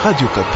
Radio Kapi.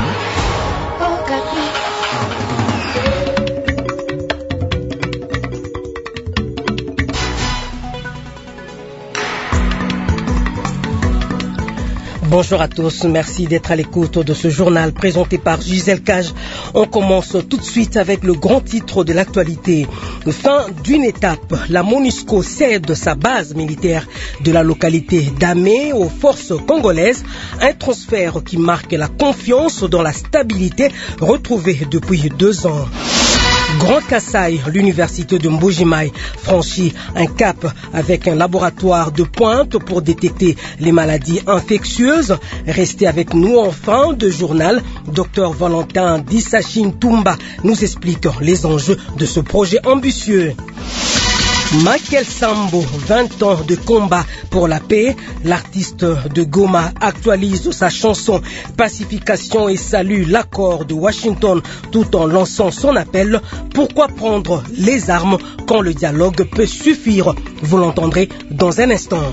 Bonjour à tous, merci d'être à l'écoute de ce journal présenté par Gisèle Cage. On commence tout de suite avec le grand titre de l'actualité. Fin d'une étape, la MONUSCO cède sa base militaire de la localité d'Amé aux forces congolaises. Un transfert qui marque la confiance dans la stabilité retrouvée depuis 2 ans. Grand Kassai, l'université de Mbujimai franchit un cap avec un laboratoire de pointe pour détecter les maladies infectieuses. Restez avec nous en fin de journal. Dr Valentin Dissachin Toumba nous explique les enjeux de ce projet ambitieux. Michael Sambo, 20 ans de combat pour la paix. L'artiste de Goma actualise sa chanson Pacification et salue l'accord de Washington tout en lançant son appel. Pourquoi prendre les armes quand le dialogue peut suffire? Vous l'entendrez dans un instant.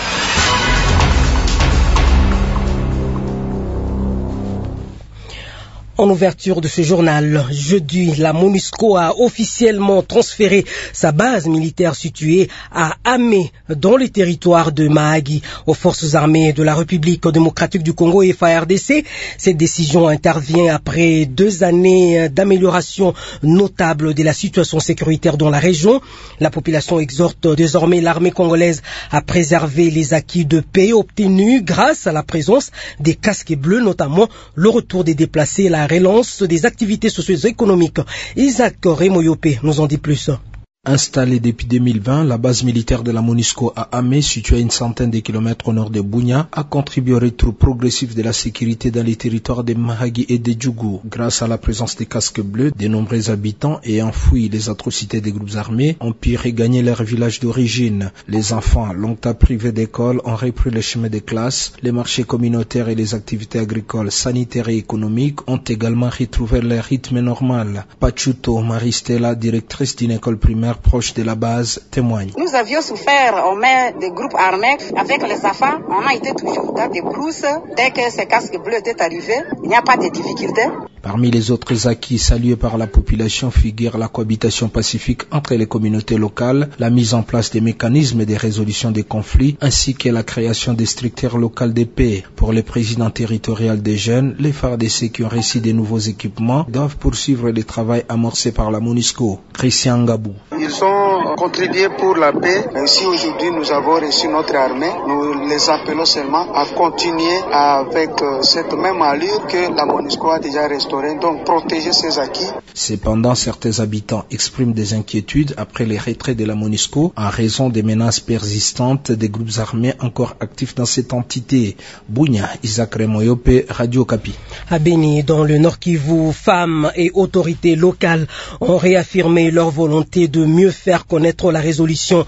En ouverture de ce journal, jeudi, la MONUSCO a officiellement transféré sa base militaire située à Amé, dans le territoire de Mahagi, aux forces armées de la République démocratique du Congo et FARDC. Cette décision intervient après 2 années d'amélioration notable de la situation sécuritaire dans la région. La population exhorte désormais l'armée congolaise à préserver les acquis de paix obtenus grâce à la présence des casques bleus, notamment le retour des déplacés et la relance des activités socio-économiques. Isaac Remoyope nous en dit plus. Installée depuis 2020, la base militaire de la MONUSCO à Amé, située à une centaine de kilomètres au nord de Bunia, a contribué au retour progressif de la sécurité dans les territoires de Mahagi et de Djougou. Grâce à la présence des casques bleus, de nombreux habitants ayant fui les atrocités des groupes armés ont pu regagner leur village d'origine. Les enfants, longtemps privés d'école, ont repris le chemin des classes. Les marchés communautaires et les activités agricoles, sanitaires et économiques ont également retrouvé leur rythme normal. Pachuto Maristela, directrice d'une école primaire proche de la base, témoigne. Nous avions souffert aux mains des groupes armés. Avec les enfants, on a été toujours dans des brousses. Dès que ces casques bleus étaient arrivés, il n'y a pas de difficulté. Parmi les autres acquis salués par la population figure la cohabitation pacifique entre les communautés locales, la mise en place des mécanismes de résolution des conflits, ainsi que la création des structures locales de paix. Pour le président territorial des jeunes, les FARDC qui ont reçu de nouveaux équipements doivent poursuivre le travail amorcé par la MONUSCO. Christian Gabou. Ils ont contribué pour la paix. Si aujourd'hui nous avons reçu notre armée, nous les appelons seulement à continuer avec cette même allure que la MONUSCO a déjà restaurée, donc protéger ses acquis. Cependant, certains habitants expriment des inquiétudes après les retraits de la MONUSCO en raison des menaces persistantes des groupes armés encore actifs dans cette entité. Bunia, Isaac Remoyope, Radio Kapi. À Beni, dans le Nord Kivu, femmes et autorités locales ont réaffirmé leur volonté de mieux faire connaître la résolution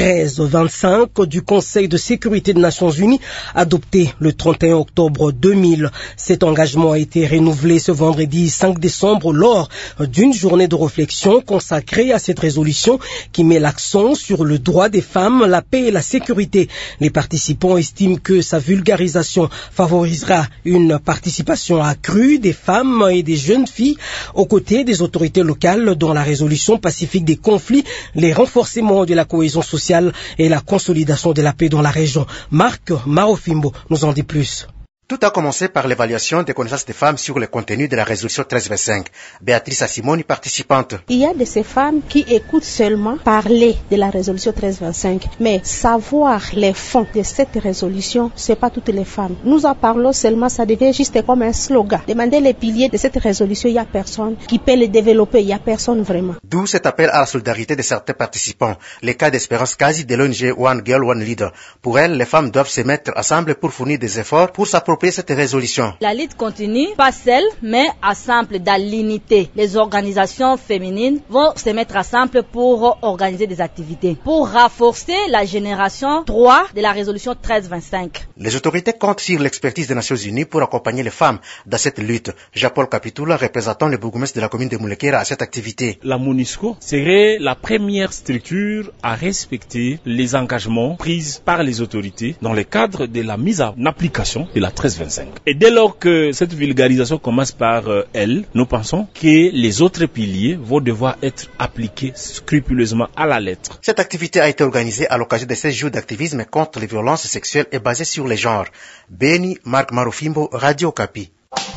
1325 du Conseil de sécurité des Nations Unies adoptée le 31 octobre 2000. Cet engagement a été renouvelé ce vendredi 5 décembre lors d'une journée de réflexion consacrée à cette résolution qui met l'accent sur le droit des femmes, la paix et la sécurité. Les participants estiment que sa vulgarisation favorisera une participation accrue des femmes et des jeunes filles aux côtés des autorités locales dans la résolution pacifique des conflits, les renforcements de la cohésion sociale et la consolidation de la paix dans la région. Marc Marofimbo nous en dit plus. Tout a commencé par l'évaluation des connaissances des femmes sur le contenu de la résolution 1325. Béatrice Assimoni, participante. Il y a de ces femmes qui écoutent seulement parler de la résolution 1325, mais savoir les fonds de cette résolution, c'est pas toutes les femmes. Nous en parlons seulement, ça devient juste comme un slogan. Demander les piliers de cette résolution, il y a personne qui peut les développer, il y a personne vraiment. D'où cet appel à la solidarité de certains participants. Les cas d'Espérance Kazi de l'ONG One Girl, One Leader. Pour elle, les femmes doivent se mettre ensemble pour fournir des efforts pour s'approprier cette résolution. La lutte continue, pas seule, mais ensemble dans l'unité. Les organisations féminines vont se mettre ensemble pour organiser des activités, pour renforcer la génération 3 de la résolution 1325. Les autorités comptent sur l'expertise des Nations Unies pour accompagner les femmes dans cette lutte. Jean-Paul Capitoula, représentant le bourgmestre de la commune de Moulekera à cette activité. La MONUSCO serait la première structure à respecter les engagements pris par les autorités dans le cadre de la mise en application de la 1325. 1325. Et dès lors que cette vulgarisation commence par elle, nous pensons que les autres piliers vont devoir être appliqués scrupuleusement à la lettre. Cette activité a été organisée à l'occasion de 16 jours d'activisme contre les violences sexuelles et basées sur les genres. Beni, Marc Marufimbo, Radio Okapi.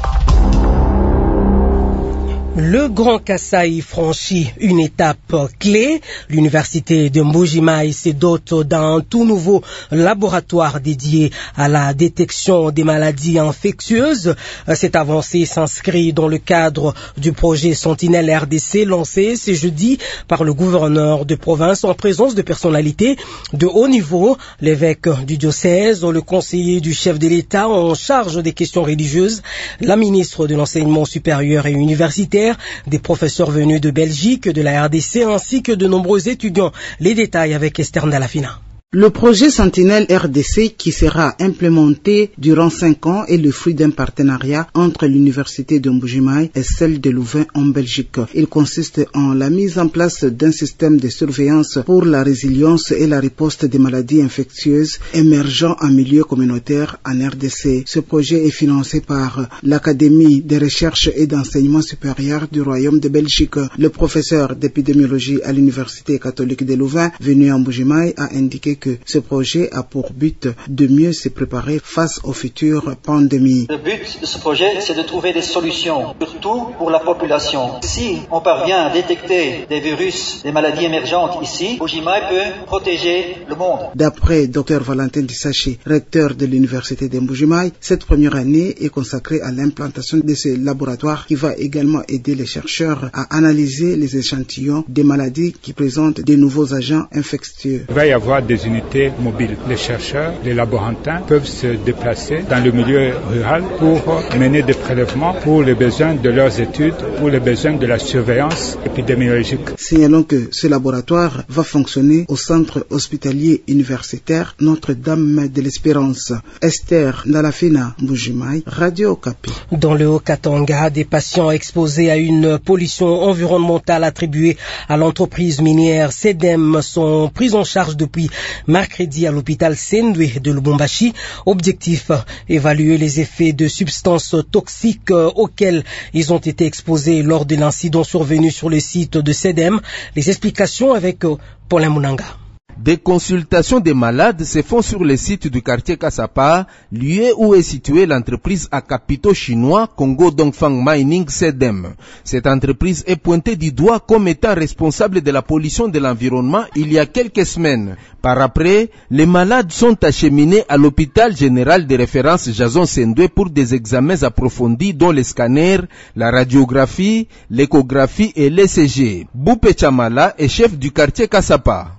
Le Grand Kasaï franchit une étape clé. L'université de Mbuji-Mayi se dote d'un tout nouveau laboratoire dédié à la détection des maladies infectieuses. Cette avancée s'inscrit dans le cadre du projet Sentinelle RDC lancé ce jeudi par le gouverneur de province en présence de personnalités de haut niveau, l'évêque du diocèse, le conseiller du chef de l'État en charge des questions religieuses, la ministre de l'enseignement supérieur et universitaire, des professeurs venus de Belgique, de la RDC ainsi que de nombreux étudiants. Les détails avec Esther Ndalafina. Le projet Sentinelle RDC qui sera implémenté durant 5 ans est le fruit d'un partenariat entre l'université de Mbuji-Mayi et celle de Louvain en Belgique. Il consiste en la mise en place d'un système de surveillance pour la résilience et la riposte des maladies infectieuses émergeant en milieu communautaire en RDC. Ce projet est financé par l'Académie de recherche et d'enseignement supérieur du Royaume de Belgique. Le professeur d'épidémiologie à l'université catholique de Louvain, venu en Mbuji-Mayi, a indiqué que ce projet a pour but de mieux se préparer face aux futures pandémies. Le but de ce projet, c'est de trouver des solutions, surtout pour la population. Si on parvient à détecter des virus, des maladies émergentes ici, Mbuji-Mayi peut protéger le monde. D'après Dr Valentin Dissachi, recteur de l'université de Mbuji-Mayi, cette première année est consacrée à l'implantation de ce laboratoire qui va également aider les chercheurs à analyser les échantillons des maladies qui présentent de nouveaux agents infectieux. Il va y avoir des unités mobiles. Les chercheurs, les laborantins peuvent se déplacer dans le milieu rural pour mener des prélèvements pour les besoins de leurs études, pour les besoins de la surveillance épidémiologique. Signalons que ce laboratoire va fonctionner au centre hospitalier universitaire Notre-Dame de l'Espérance. Esther Ndalafina, Mbuji-Mayi, Radio Okapi. Dans le Haut-Katanga, des patients exposés à une pollution environnementale attribuée à l'entreprise minière SEDEM sont pris en charge depuis mercredi à l'hôpital Sendwe de Lubumbashi. Objectif, évaluer les effets de substances toxiques auxquelles ils ont été exposés lors de l'incident survenu sur le site de SEDEM. Les explications avec Paulin Munanga. Des consultations des malades se font sur le site du quartier Kasapa, lieu où est située l'entreprise à capitaux chinois Congo Dongfang Mining SEDEM. Cette entreprise est pointée du doigt comme étant responsable de la pollution de l'environnement il y a quelques semaines. Par après, les malades sont acheminés à l'hôpital général de référence Jason Sendwe pour des examens approfondis dont les scanners, la radiographie, l'échographie et l'ECG. Boupé Chamala est chef du quartier Kasapa.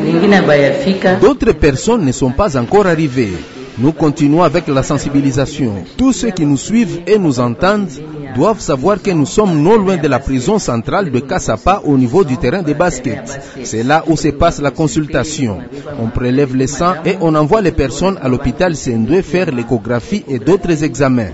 D'autres personnes ne sont pas encore arrivées. Nous continuons avec la sensibilisation. Tous ceux qui nous suivent et nous entendent doivent savoir que nous sommes non loin de la prison centrale de Kasapa au niveau du terrain de basket. C'est là où se passe la consultation. On prélève le sang et on envoie les personnes à l'hôpital Sendwe faire l'échographie et d'autres examens.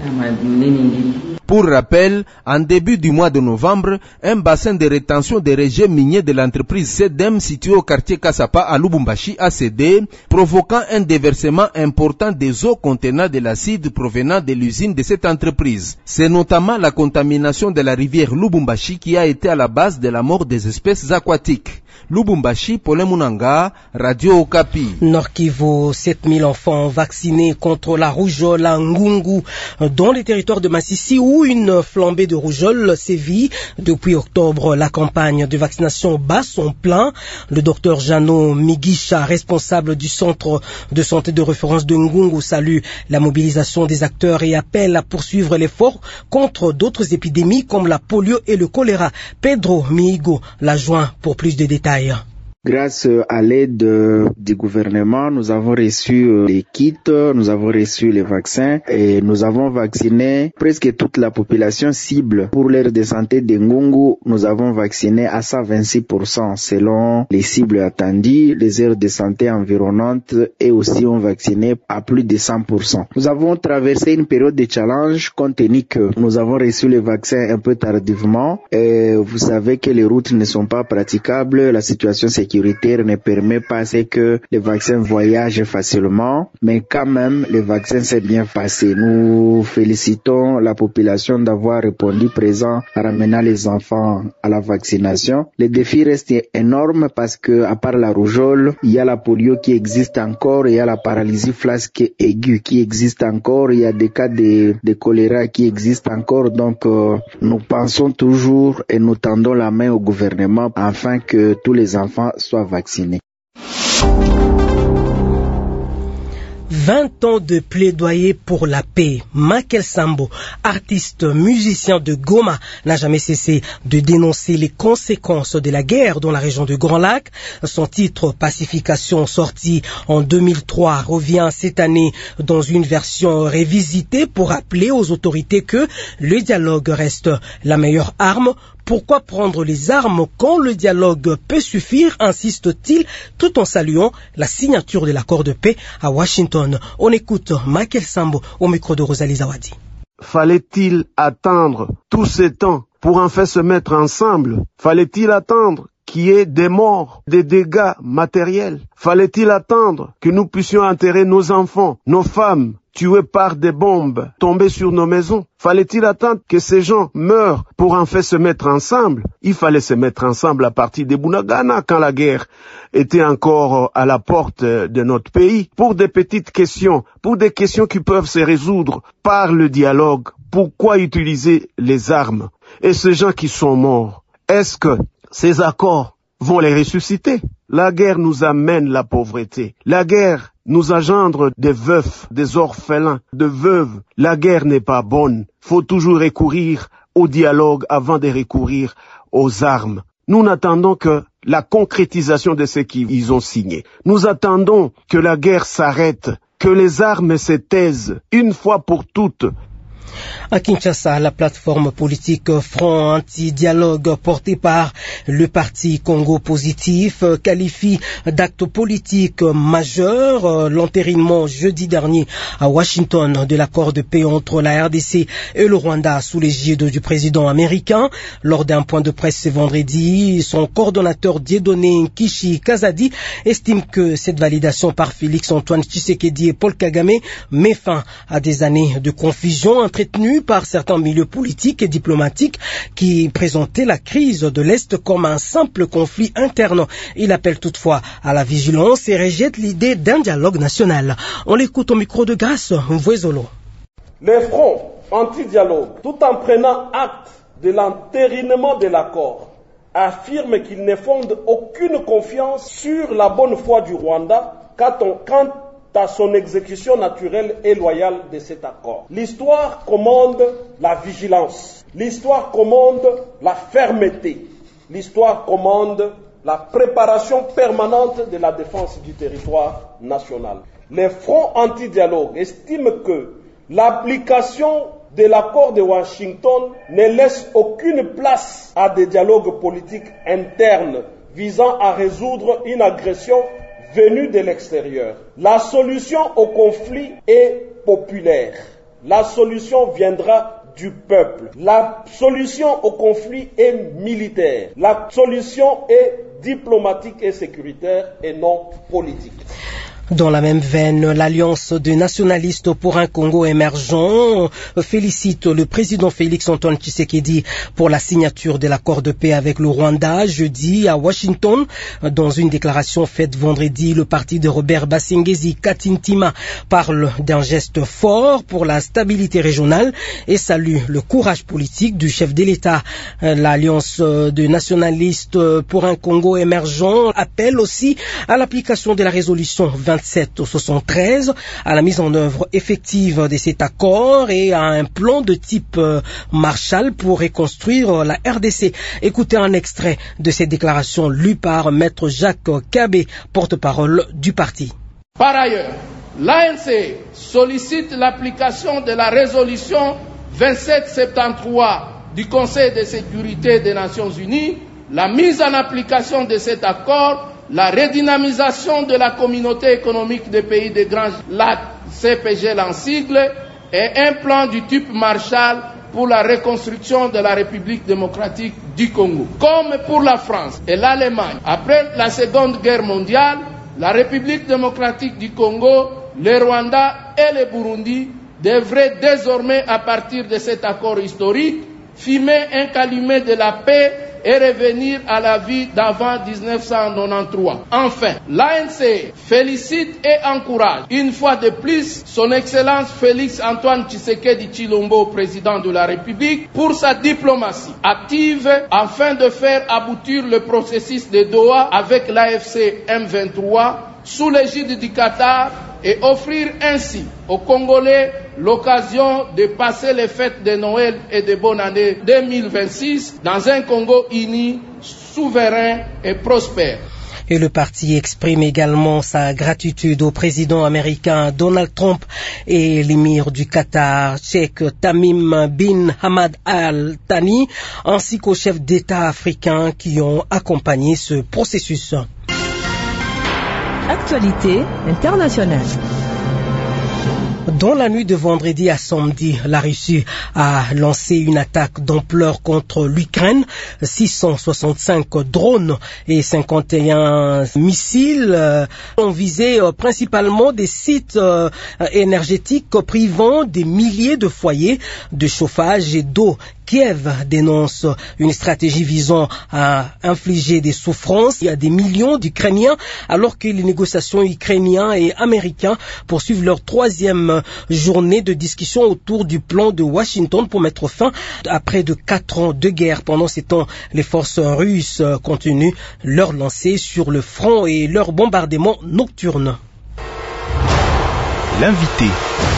Pour rappel, en début du mois de novembre, un bassin de rétention des rejets miniers de l'entreprise SEDEM situé au quartier Kasapa à Lubumbashi a cédé, provoquant un déversement important des eaux contenant de l'acide provenant de l'usine de cette entreprise. C'est notamment la contamination de la rivière Lubumbashi qui a été à la base de la mort des espèces aquatiques. Lubumbashi, Paulin Munanga, Radio Okapi. Nord Kivu, 7000 enfants vaccinés contre la rougeole à Ngungu dans les territoires de Masisi où une flambée de rougeole sévit. Depuis octobre, la campagne de vaccination bat son plein. Le docteur Jano Migisha, responsable du centre de santé de référence de Ngungu, salue la mobilisation des acteurs et appelle à poursuivre l'effort contre d'autres épidémies comme la polio et le choléra. Pedro Miigo l'a joint pour plus de détails. Grâce à l'aide du gouvernement, nous avons reçu les kits, nous avons reçu les vaccins et nous avons vacciné presque toute la population cible. Pour l'aire de santé de Ngungu, nous avons vacciné à 126% selon les cibles attendues. Les aires de santé environnantes et aussi ont vacciné à plus de 100%. Nous avons traversé une période de challenge compte tenu que nous avons reçu les vaccins un peu tardivement et vous savez que les routes ne sont pas praticables, la situation sécuritaire sécuritaire ne permet pas que les vaccins voyagent facilement, mais quand même, le vaccin s'est bien passé. Nous félicitons la population d'avoir répondu présent en ramenant les enfants à la vaccination. Le défi reste énorme parce que, à part la rougeole, il y a la polio qui existe encore, il y a la paralysie flasque aiguë qui existe encore, il y a des cas de choléra qui existent encore. Donc, nous pensons toujours et nous tendons la main au gouvernement afin que tous les enfants soient vaccinés. 20 ans de plaidoyer pour la paix. Michael Sambo, artiste musicien de Goma, n'a jamais cessé de dénoncer les conséquences de la guerre dans la région du Grand Lac. Son titre Pacification, sorti en 2003, revient cette année dans une version révisitée pour rappeler aux autorités que le dialogue reste la meilleure arme. Pourquoi prendre les armes quand le dialogue peut suffire, insiste-t-il, tout en saluant la signature de l'accord de paix à Washington. On écoute Michael Sambo au micro de Rosalie Zawadi. Fallait-il attendre tous ces temps pour enfin se mettre ensemble? Fallait-il attendre qu'il y ait des morts, des dégâts matériels? Fallait-il attendre que nous puissions enterrer nos enfants, nos femmes, tués par des bombes tombées sur nos maisons? Fallait-il attendre que ces gens meurent pour enfin se mettre ensemble? Il fallait se mettre ensemble à partir de Bunagana quand la guerre était encore à la porte de notre pays, pour des petites questions, pour des questions qui peuvent se résoudre par le dialogue. Pourquoi utiliser les armes? Et ces gens qui sont morts, est-ce que ces accords vont les ressusciter? La guerre nous amène la pauvreté. La guerre nous engendre des veufs, des orphelins, de veuves. La guerre n'est pas bonne. Faut toujours recourir au dialogue avant de recourir aux armes. Nous n'attendons que la concrétisation de ce qu'ils ont signé. Nous attendons que la guerre s'arrête, que les armes se taisent une fois pour toutes. À Kinshasa, la plateforme politique Front Anti-Dialogue portée par le parti Congo Positif qualifie d'acte politique majeur l'entérinement jeudi dernier à Washington de l'accord de paix entre la RDC et le Rwanda sous l'égide du président américain. Lors d'un point de presse ce vendredi, son coordonnateur Dieudonné Nkishi Kazadi estime que cette validation par Félix Antoine Tshisekedi et Paul Kagame met fin à des années de confusion entretenues par certains milieux politiques et diplomatiques qui présentaient la crise de l'Est comme un simple conflit interne. Il appelle toutefois à la vigilance et rejette l'idée d'un dialogue national. On l'écoute au micro de Grâce Mvouezolo. Les fronts anti-dialogue, tout en prenant acte de l'entérinement de l'accord, affirment qu'ils ne fondent aucune confiance sur la bonne foi du Rwanda quant à son exécution naturelle et loyale de cet accord. L'histoire commande la vigilance. L'histoire commande la fermeté. L'histoire commande la préparation permanente de la défense du territoire national. Les fronts anti-dialogue estiment que l'application de l'accord de Washington ne laisse aucune place à des dialogues politiques internes visant à résoudre une agression venue de l'extérieur. La solution au conflit est populaire. La solution viendra du peuple. La solution au conflit est militaire. La solution est diplomatique et sécuritaire et non politique. Dans la même veine, l'Alliance des nationalistes pour un Congo émergent félicite le président Félix Antoine Tshisekedi pour la signature de l'accord de paix avec le Rwanda jeudi à Washington. Dans une déclaration faite vendredi, le parti de Robert Basengezi Katintima parle d'un geste fort pour la stabilité régionale et salue le courage politique du chef de l'État. L'Alliance des nationalistes pour un Congo émergent appelle aussi à l'application de la résolution 27/73, à la mise en œuvre effective de cet accord et à un plan de type Marshall pour reconstruire la RDC. Écoutez un extrait de cette déclaration lue par Maître Jacques Kabé, porte-parole du parti. Par ailleurs, l'ANC sollicite l'application de la résolution 2773 du Conseil de sécurité des Nations Unies, la mise en application de cet accord, la redynamisation de la communauté économique des pays des Grands Lacs, CPG en sigle, et un plan du type Marshall pour la reconstruction de la République démocratique du Congo. Comme pour la France et l'Allemagne, après la Seconde Guerre mondiale, la République démocratique du Congo, le Rwanda et le Burundi devraient désormais, à partir de cet accord historique, fumer un calumet de la paix et revenir à la vie d'avant 1993. Enfin, l'ANC félicite et encourage une fois de plus son Excellence Félix Antoine Tshisekedi Tshilombo, président de la République, pour sa diplomatie active afin de faire aboutir le processus de Doha avec l'AFC M23 sous l'égide du Qatar et offrir ainsi aux Congolais l'occasion de passer les fêtes de Noël et de bonne année 2026 dans un Congo uni, souverain et prospère. Et le parti exprime également sa gratitude au président américain Donald Trump et l'émir du Qatar, Cheikh Tamim bin Hamad Al Thani, ainsi qu'aux chefs d'État africains qui ont accompagné ce processus. Actualité internationale. Dans la nuit de vendredi à samedi, la Russie a lancé une attaque d'ampleur contre l'Ukraine. 665 drones et 51 missiles ont visé principalement des sites énergétiques privant des milliers de foyers de chauffage et d'eau. Kiev dénonce une stratégie visant à infliger des souffrances à des millions d'Ukrainiens alors que les négociations ukrainiens et américains poursuivent leur troisième journée de discussion autour du plan de Washington pour mettre fin à près de 4 ans de guerre. Pendant ces temps, les forces russes continuent leur lancée sur le front et leur bombardement nocturne. L'invité.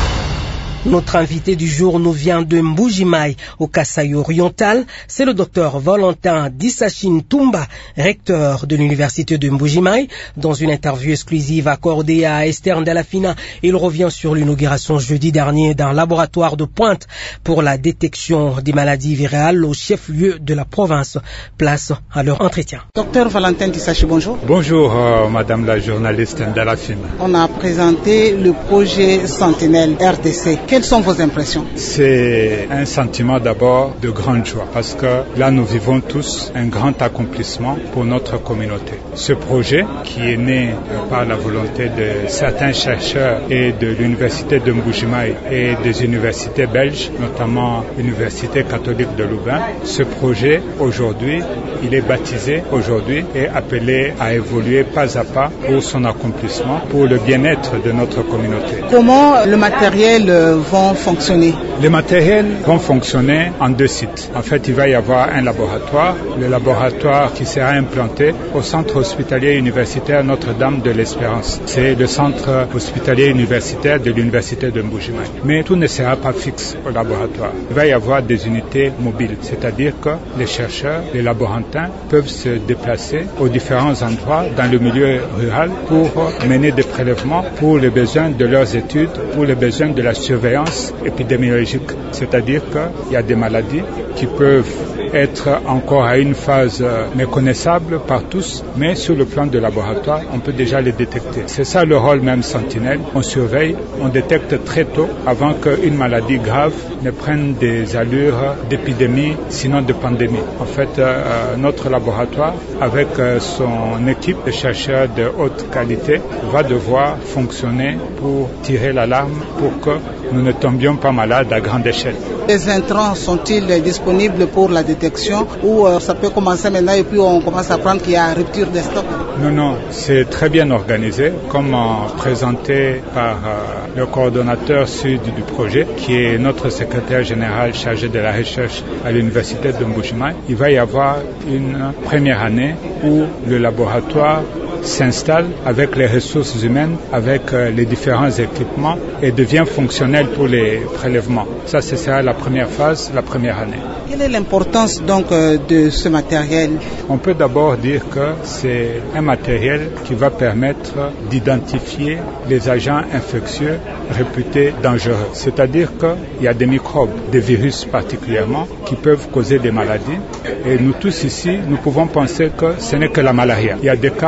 Notre invité du jour nous vient de Mbuji-Mayi, au Kasaï oriental. C'est le docteur Valentin Dissachine Toumba, recteur de l'université de Mbuji-Mayi. Dans une interview exclusive accordée à Esther Ndalafina, il revient sur l'inauguration jeudi dernier d'un laboratoire de pointe pour la détection des maladies virales au chef-lieu de la province. Place à leur entretien. Docteur Valentin Dissachine, bonjour. Bonjour, madame la journaliste Ndalafina. On a présenté le projet Sentinelle RDC. Quelles sont vos impressions? C'est un sentiment d'abord de grande joie parce que là nous vivons tous un grand accomplissement pour notre communauté. Ce projet qui est né par la volonté de certains chercheurs et de l'université de Mbuji-Mayi et des universités belges, notamment l'université catholique de Louvain, ce projet aujourd'hui, il est baptisé aujourd'hui et appelé à évoluer pas à pas pour son accomplissement, pour le bien-être de notre communauté. Comment le matériel vont fonctionner? Les matériels vont fonctionner en 2 sites. En fait, il va y avoir un laboratoire, le laboratoire qui sera implanté au centre hospitalier universitaire Notre-Dame de l'Espérance. C'est le centre hospitalier universitaire de l'université de Mbuji-Mayi. Mais tout ne sera pas fixe au laboratoire. Il va y avoir des unités mobiles, c'est-à-dire que les chercheurs, les laborantins peuvent se déplacer aux différents endroits dans le milieu rural pour mener des prélèvements pour les besoins de leurs études, pour les besoins de la surveillance épidémiologique. C'est-à-dire qu'il y a des maladies qui peuvent être encore à une phase méconnaissable par tous, mais sur le plan de laboratoire, on peut déjà les détecter. C'est ça le rôle même sentinelle. On surveille, on détecte très tôt avant qu'une maladie grave ne prenne des allures d'épidémie, sinon de pandémie. En fait, notre laboratoire, avec son équipe de chercheurs de haute qualité, va devoir fonctionner pour tirer l'alarme pour que nous ne tombions pas malades à grande échelle. Les intrants sont-ils disponibles pour la détection ou ça peut commencer maintenant et puis on commence à prendre qu'il y a rupture des stocks? Non, c'est très bien organisé, comme présenté par le coordonnateur sud du projet, qui est notre secrétaire général chargé de la recherche à l'université de Mbuji-Mayi. Il va y avoir une première année où le laboratoire s'installe avec les ressources humaines, avec les différents équipements et devient fonctionnel pour les prélèvements. Ça, ce sera la première phase, la première année. Quelle est l'importance donc de ce matériel? On peut d'abord dire que c'est un matériel qui va permettre d'identifier les agents infectieux réputés dangereux. C'est-à-dire qu'il y a des microbes, des virus particulièrement, qui peuvent causer des maladies. Et nous tous ici, nous pouvons penser que ce n'est que la malaria. Il y a des cas où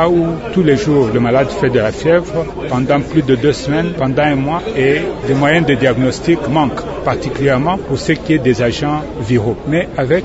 tous les jours, le malade fait de la fièvre pendant plus de 2 semaines, pendant 1 mois, et les moyens de diagnostic manquent, particulièrement pour ce qui est des agents viraux. Mais avec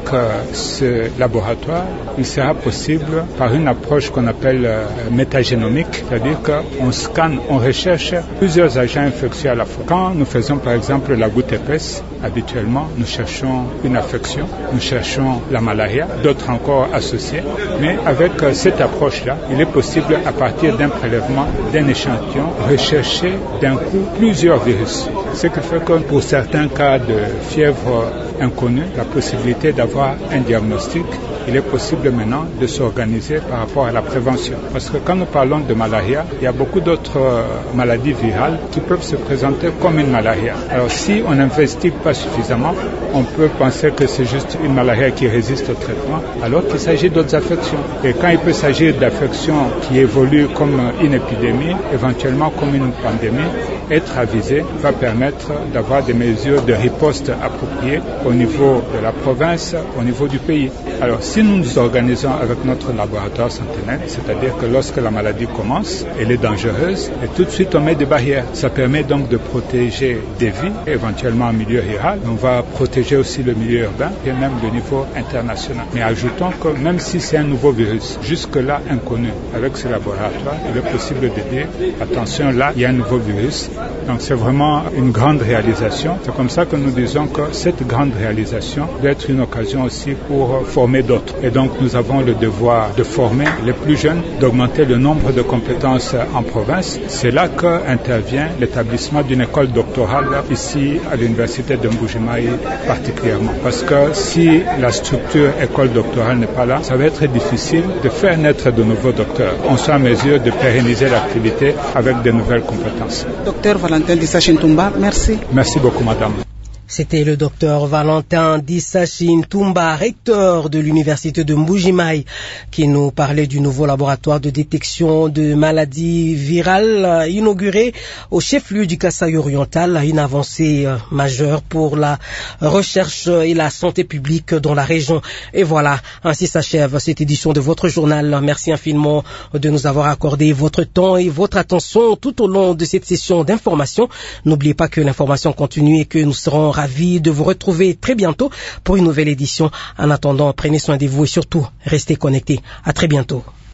ce laboratoire, il sera possible, par une approche qu'on appelle métagénomique, c'est-à-dire qu'on scanne, on recherche plusieurs agents infectieux à la fois. Quand nous faisons par exemple la goutte épaisse, habituellement, nous cherchons une affection, nous cherchons la malaria, d'autres encore associés. Mais avec cette approche-là, il est possible, à partir d'un prélèvement, d'un échantillon, rechercher d'un coup plusieurs virus. Ce qui fait que pour certains cas de fièvre inconnue, la possibilité d'avoir un diagnostic, il est possible maintenant de s'organiser par rapport à la prévention. Parce que quand nous parlons de malaria, il y a beaucoup d'autres maladies virales qui peuvent se présenter comme une malaria. Alors si on n'investigue pas suffisamment, on peut penser que c'est juste une malaria qui résiste au traitement, alors qu'il s'agit d'autres affections. Et quand il peut s'agir d'affections qui évoluent comme une épidémie, éventuellement comme une pandémie, être avisé va permettre d'avoir des mesures de riposte appropriées au niveau de la province, au niveau du pays. Alors si nous nous organisons avec notre laboratoire Sentinelle, c'est-à-dire que lorsque la maladie commence, elle est dangereuse, et tout de suite on met des barrières. Ça permet donc de protéger des vies, éventuellement en milieu rural. On va protéger aussi le milieu urbain et même le niveau international. Mais ajoutons que même si c'est un nouveau virus, jusque-là inconnu, avec ce laboratoire, il est possible de dire, attention, là, il y a un nouveau virus. Donc c'est vraiment une grande réalisation. C'est comme ça que nous disons que cette grande réalisation doit être une occasion aussi pour former d'autres. Et donc nous avons le devoir de former les plus jeunes, d'augmenter le nombre de compétences en province. C'est là qu'intervient l'établissement d'une école doctorale ici à l'université de Mbuji-Mayi particulièrement. Parce que si la structure école doctorale n'est pas là, ça va être difficile de faire naître de nouveaux docteurs. On soit en mesure de pérenniser l'activité avec de nouvelles compétences. Docteur Valentin Disachintumba, merci. Merci beaucoup, madame. C'était le docteur Valentin Disachintumba, recteur de l'université de Mbuji-Mayi, qui nous parlait du nouveau laboratoire de détection de maladies virales inauguré au chef-lieu du Kasaï oriental, une avancée majeure pour la recherche et la santé publique dans la région. Et voilà, ainsi s'achève cette édition de votre journal. Merci infiniment de nous avoir accordé votre temps et votre attention tout au long de cette session d'information. N'oubliez pas que l'information continue et que nous serons ravi de vous retrouver très bientôt pour une nouvelle édition. En attendant, prenez soin de vous et surtout, restez connectés. À très bientôt.